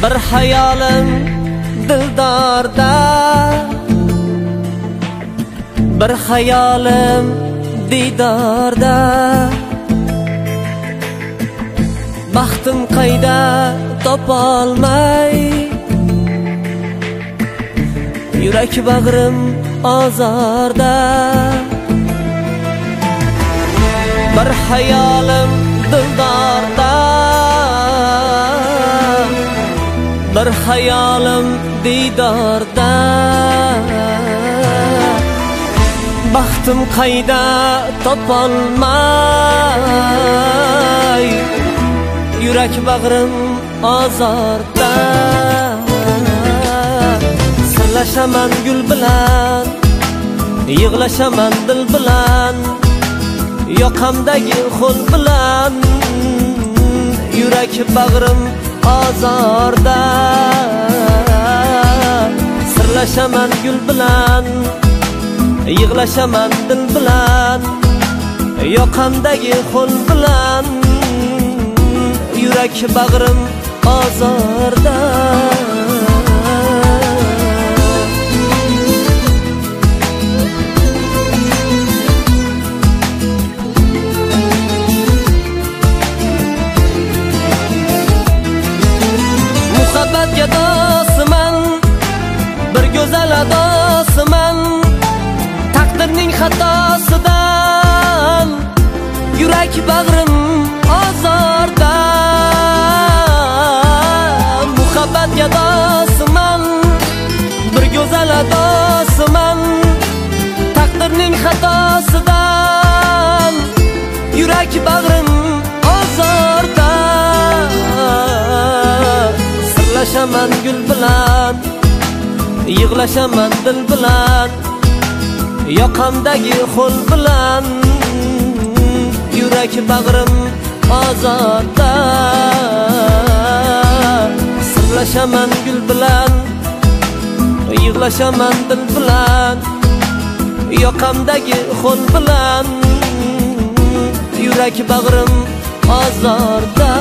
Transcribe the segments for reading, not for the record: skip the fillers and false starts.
Bir hayolim dildorda, bir hayolim didorda. Baxtim qayda topolmay, yurak bag'rim ozorda. Bir hayolim dildorda, bir hayolim didorda. Baxtim qayda topolmay, yurak bag'rim ozorda. Sirlashaman gul bilan, yig'lashaman dil bilan, yoqamdagi xul bilan, yurak bag'rim ozorda. Sirlashaman gul bilan, yig'lashaman dil bilan, yoqamdagi xul bilan, yurak bag'rim ozorda. Muhabbatga dosiman, bir go'zal adosiman, taqdirning xatosidan yurak bag'rim ozorda. Muhabbatga dosiman, bir go'zal adosiman, taqdirning xatosidan yurak bag'rim ozorda. Sirlashaman gul bilan, yig'lashaman dil bilan, yoqamdagi xul bilan, yurak bag'rim ozorda. Sirlashaman gul bilan, yig'lashaman dil bilan, yoqamdagi xul bilan, yurak bag'rim ozorda.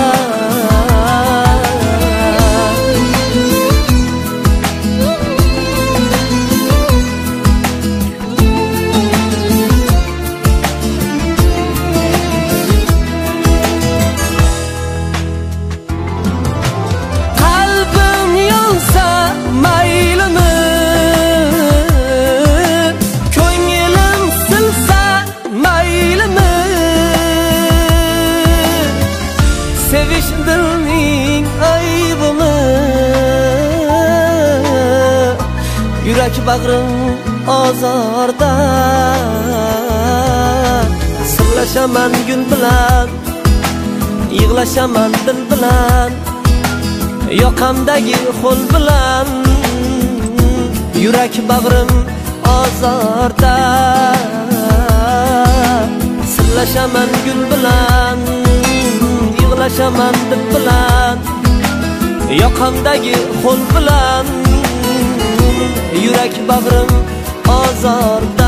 Sevish dilning aybimi, yurak bag'rim ozorda. Sirlashaman gul bilan, yig'lashaman dil bilan, yoqamdagi xul bilan, yurak bag'rim ozorda. Sirlashaman gul bilan, yig'lashaman dil bilan, yoqamdagi xul bilan, yurak bag'rim ozorda.